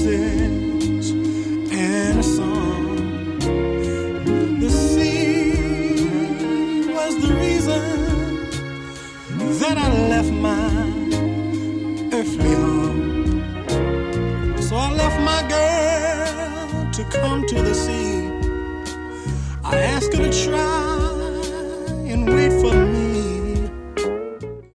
kisses and a song. The sea was the reason that I left my earthly home. So I left my girl to come to the sea. I asked her to try